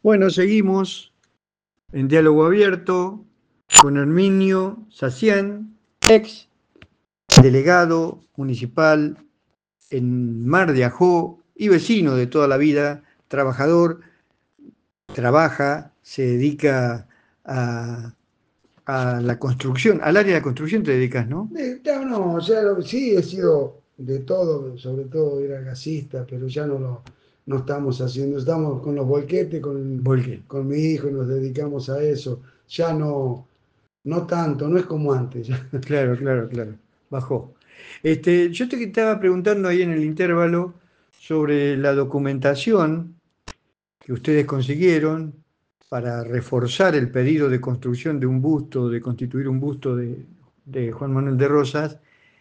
Bueno, seguimos en diálogo abierto con Herminio Sacián, ex delegado municipal en Mar de Ajó y vecino de toda la vida, trabajador, trabaja, se dedica a, a la construcción, al área de la construcción te dedicas, ¿no? Ya no, sí he sido de todo, sobre todo era gasista, pero ya no estamos haciendo, estamos con los volquetes, Volqué. con mi hijo, nos dedicamos a eso. Ya no tanto, no es como antes. Claro, claro, claro. Bajó. Yo te estaba preguntando ahí en el intervalo sobre la documentación que ustedes consiguieron para reforzar el pedido de construcción de un busto, de constituir un busto de Juan Manuel de Rosas,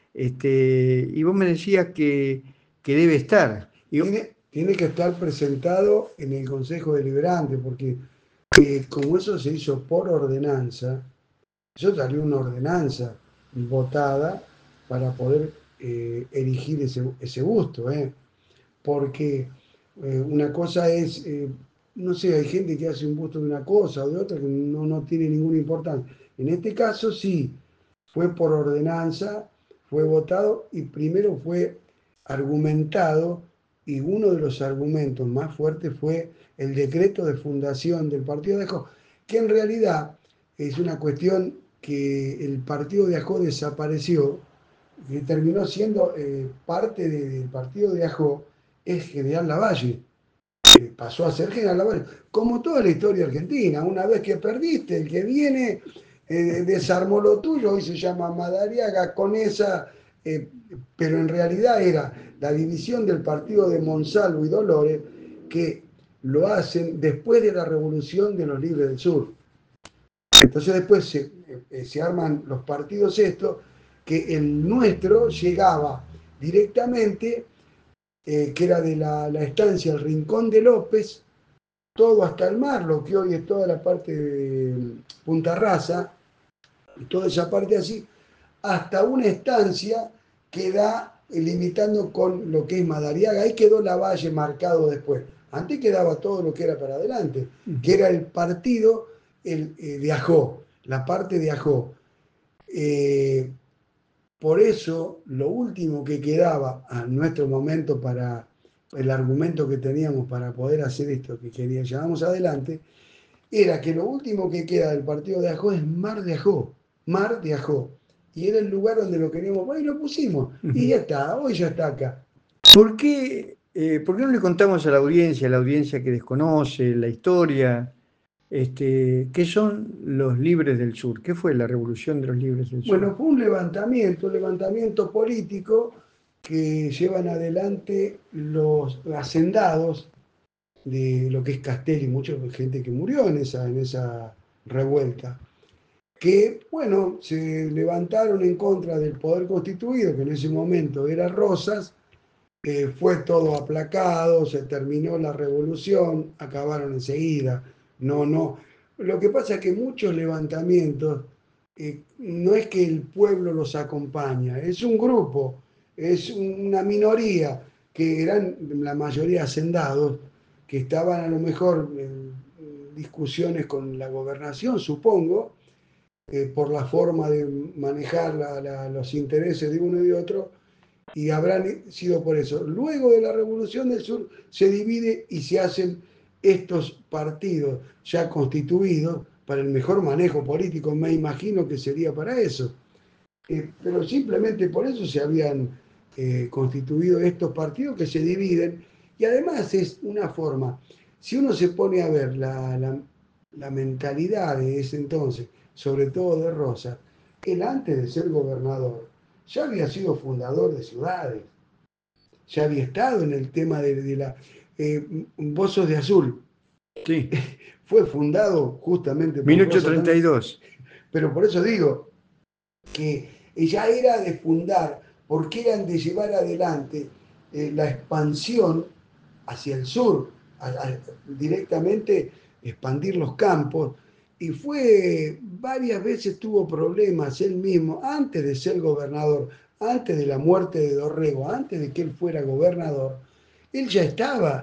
y vos me decías que debe estar. Y, Tiene que estar presentado en el Consejo Deliberante, porque como eso se hizo por ordenanza, yo salió una ordenanza votada para poder erigir ese busto, porque una cosa es, no sé, hay gente que hace un busto de una cosa o de otra que no tiene ninguna importancia. En este caso sí, fue por ordenanza, fue votado y primero fue argumentado, y uno de los argumentos más fuertes fue el decreto de fundación del Partido de Ajó, que en realidad es una cuestión que el Partido de Ajó desapareció, que terminó siendo parte del Partido de Ajó, es General Lavalle. Pasó a ser General Lavalle. Como toda la historia argentina, una vez que perdiste, el que viene desarmó lo tuyo, hoy se llama Madariaga, con esa, pero en realidad era la división del partido de Monsalvo y Dolores, que lo hacen después de la revolución de los Libres del Sur. Entonces después se arman los partidos estos, que el nuestro llegaba directamente, que era de la estancia El Rincón de López, todo hasta el mar, lo que hoy es toda la parte de Punta Rasa, y toda esa parte así, hasta una estancia que da limitando con lo que es Madariaga. Ahí quedó la valle marcado después. Antes quedaba todo lo que era para adelante, que era el partido de Ajó, la parte de Ajó. Eh, por eso, lo último que quedaba a nuestro momento para el argumento que teníamos para poder hacer esto que llevamos adelante, era que lo último que queda del partido de Ajó es Mar de Ajó, Mar de Ajó. Y era el lugar donde lo queríamos poner y lo pusimos. Y ya está, hoy ya está acá. ¿por qué no le contamos a la audiencia que desconoce la historia, qué son los Libres del Sur? ¿Qué fue la Revolución de los Libres del Sur? Bueno, fue un levantamiento político que llevan adelante los hacendados de lo que es Castelli, mucha gente que murió en esa revuelta, que, bueno, se levantaron en contra del poder constituido, que en ese momento era Rosas, fue todo aplacado, se terminó la revolución, acabaron enseguida. No. Lo que pasa es que muchos levantamientos, no es que el pueblo los acompaña, es un grupo, es una minoría, que eran la mayoría hacendados, que estaban a lo mejor en discusiones con la gobernación, supongo, por la forma de manejar los intereses de uno y de otro, y habrán sido por eso. Luego de la Revolución del Sur se divide y se hacen estos partidos ya constituidos para el mejor manejo político, me imagino que sería para eso. Pero simplemente por eso se habían constituido estos partidos que se dividen, y además es una forma, si uno se pone a ver la mentalidad de ese entonces, sobre todo de Rosa, él antes de ser gobernador ya había sido fundador de ciudades, ya había estado en el tema de la... Bozos de Azul Sí, fue fundado justamente por Rosa también, 1832. pero por eso digo que ella era de fundar, porque eran de llevar adelante la expansión hacia el sur, directamente expandir los campos, y fue varias veces tuvo problemas él mismo antes de ser gobernador, antes de la muerte de Dorrego, antes de que él fuera gobernador, él ya estaba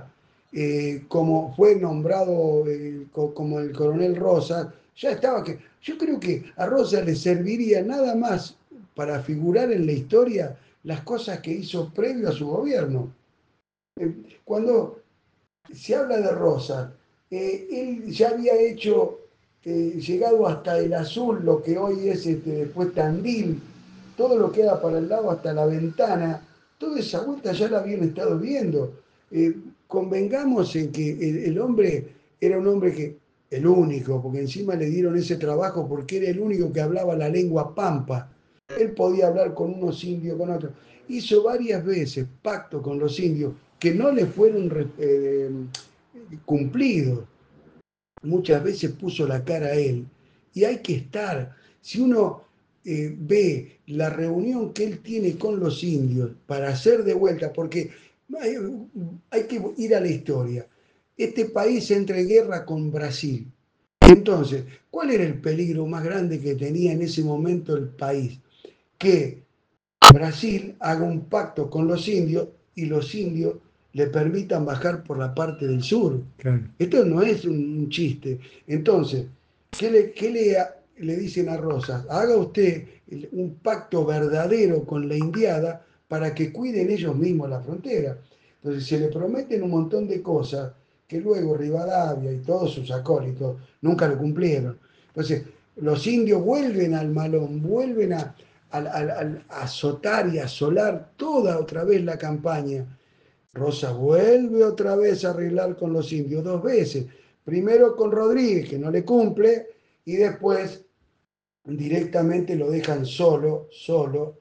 como fue nombrado como el coronel Rosas, ya estaba que. Yo creo que a Rosas le serviría nada más para figurar en la historia las cosas que hizo previo a su gobierno. Cuando se habla de Rosas, él ya había hecho, llegado hasta el Azul, lo que hoy es después Tandil, todo lo que era para el lado hasta la Ventana, toda esa vuelta ya la habían estado viendo. Eh, Convengamos en que el hombre era un hombre que, el único, porque encima le dieron ese trabajo porque era el único que hablaba la lengua pampa. Él podía hablar con unos indios, con otros. Hizo varias veces pacto con los indios que no le fueron cumplidos. Muchas veces puso la cara a él. Y hay que estar. Si uno ve la reunión que él tiene con los indios para hacer de vuelta, porque hay, hay que ir a la historia. Este país entra en guerra con Brasil. Entonces, ¿cuál era el peligro más grande que tenía en ese momento el país? Que Brasil haga un pacto con los indios y los indios le permitan bajar por la parte del sur. Claro. Esto no es un chiste. Entonces, ¿qué le dicen a Rosas? Haga usted un pacto verdadero con la indiada para que cuiden ellos mismos la frontera. Entonces, se le prometen un montón de cosas que luego Rivadavia y todos sus acólitos nunca lo cumplieron. Entonces, los indios vuelven al malón, vuelven a azotar y asolar toda otra vez la campaña. Rosa vuelve otra vez a arreglar con los indios dos veces. Primero con Rodríguez, que no le cumple, y después directamente lo dejan solo,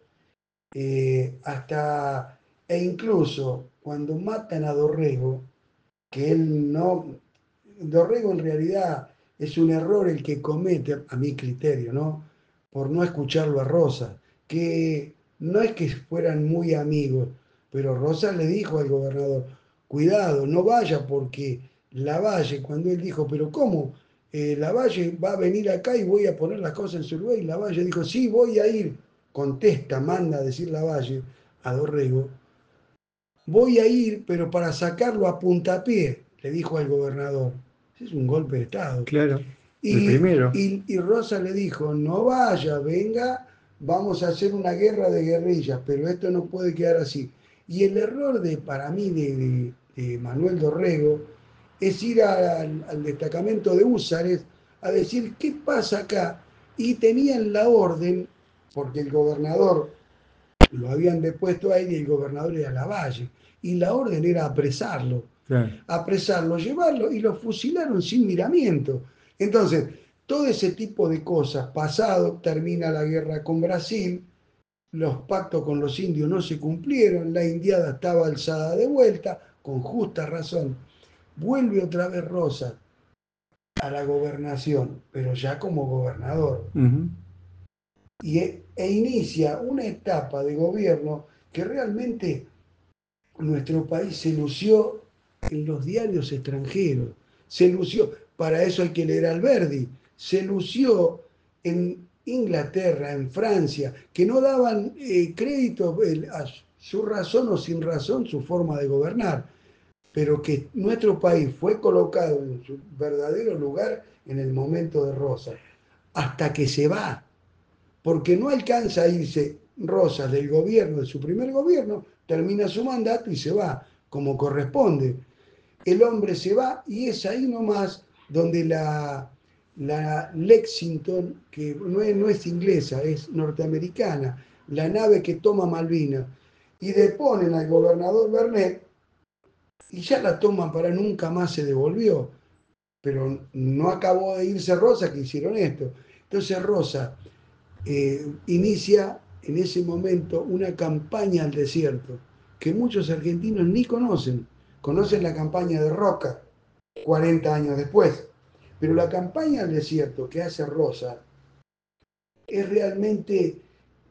e incluso cuando matan a Dorrego, que él no, Dorrego en realidad es un error el que comete, a mi criterio, ¿no? Por no escucharlo a Rosa, que no es que fueran muy amigos, pero Rosa le dijo al gobernador, cuidado, no vaya porque Lavalle, cuando él dijo, pero ¿cómo? Lavalle va a venir acá y voy a poner las cosas en su lugar, y Lavalle dijo, sí, voy a ir, contesta, manda a decir Lavalle a Dorrego, voy a ir, pero para sacarlo a puntapié, le dijo al gobernador. Ese es un golpe de Estado. Claro, el Y, primero. y Rosa le dijo, no vaya, venga, vamos a hacer una guerra de guerrillas, pero esto no puede quedar así. Y el error para mí de Manuel Dorrego es ir al destacamento de húsares a decir qué pasa acá. Y tenían la orden, porque el gobernador lo habían depuesto a él y el gobernador era Lavalle. Y la orden era apresarlo, Claro. llevarlo y lo fusilaron sin miramiento. Entonces, todo ese tipo de cosas, pasado, termina la guerra con Brasil, los pactos con los indios no se cumplieron, la indiada estaba alzada de vuelta, con justa razón. Vuelve otra vez Rosa a la gobernación, pero ya como gobernador Ujú. e inicia una etapa de gobierno que realmente nuestro país se lució en los diarios extranjeros, se lució, para eso hay que leer Alberdi, se lució en Inglaterra, en Francia, que no daban crédito a su razón o sin razón su forma de gobernar, pero que nuestro país fue colocado en su verdadero lugar en el momento de Rosas, hasta que se va, porque no alcanza a irse Rosas del gobierno, de su primer gobierno, termina su mandato y se va, como corresponde. El hombre se va y es ahí nomás donde la Lexington, que no es inglesa, es norteamericana, la nave que toma Malvinas, y deponen al gobernador Bernet y ya la toman para nunca más se devolvió. Pero no acabó de irse Rosa que hicieron esto. Entonces Rosa inicia en ese momento una campaña al desierto que muchos argentinos ni conocen. Conocen la campaña de Roca 40 años después. Pero la campaña al desierto que hace Rosa es realmente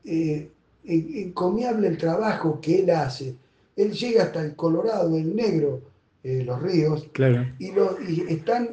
encomiable el trabajo que él hace. Él llega hasta el Colorado, el Negro, los ríos, Claro. y están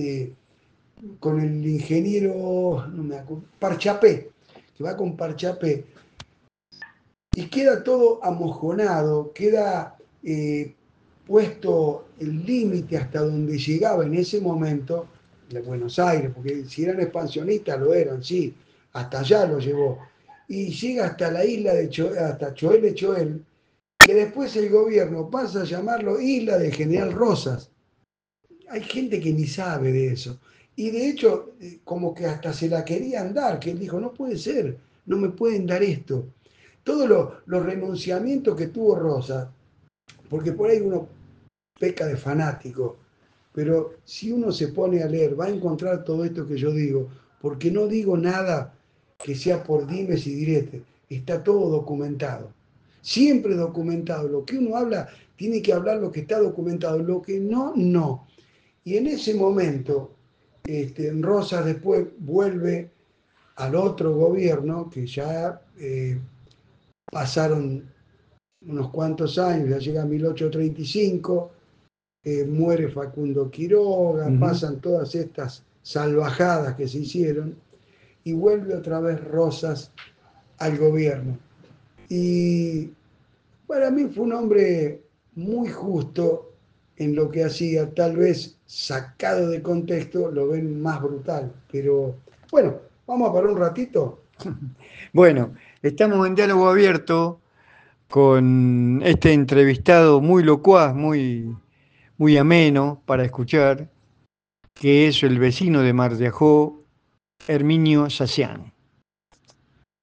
con el ingeniero, no me acuerdo, Parchapé, que va con Parchapé, y queda todo amojonado, queda puesto el límite hasta donde llegaba en ese momento de Buenos Aires, porque si eran expansionistas lo eran, sí, hasta allá lo llevó, y llega hasta la isla de hasta Choel de Choel, que después el gobierno pasa a llamarlo Isla de General Rosas. Hay gente que ni sabe de eso. Y de hecho, como que hasta se la querían dar, que él dijo, no puede ser, no me pueden dar esto. Todos los renunciamientos que tuvo Rosas, porque por ahí uno peca de fanático, pero si uno se pone a leer, va a encontrar todo esto que yo digo, porque no digo nada que sea por dimes y diretes, está todo documentado. Siempre documentado. Lo que uno habla, tiene que hablar lo que está documentado, lo que no, no. Y en ese momento, Rosas después vuelve al otro gobierno, que ya pasaron unos cuantos años, ya llega 1835, muere Facundo Quiroga, pasan todas estas salvajadas que se hicieron y vuelve otra vez Rosas al gobierno. Y para mí fue un hombre muy justo en lo que hacía, tal vez sacado de contexto lo ven más brutal, pero bueno, vamos a parar un ratito. Bueno, estamos en diálogo abierto con este entrevistado muy locuaz, muy ameno para escuchar, que es el vecino de Mar de Ajó, Herminio Sacián.